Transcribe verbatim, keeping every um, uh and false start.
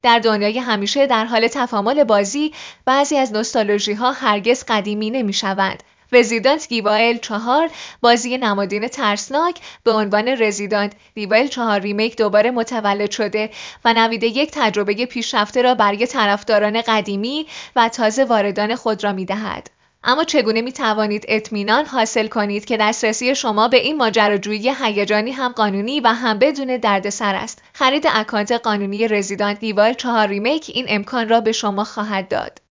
در دنیای همیشه در حال تکامل بازی، بعضی از نوستالژی ها هرگز قدیمی نمی شوند. رزیدنت ایول چهار، بازی نمادین ترسناک، به عنوان رزیدنت ایول چهار ریمیک دوباره متولد شده و نوید یک تجربه پیشرفته را برای طرفداران قدیمی و تازه واردان خود را می دهد. اما چگونه می توانید اطمینان حاصل کنید که دسترسی شما به این ماجراجویی هیجانی هم قانونی و هم بدون دردسر است؟ خرید اکانت قانونی رزیدنت ایول چهار ریمیک این امکان را به شما خواهد داد.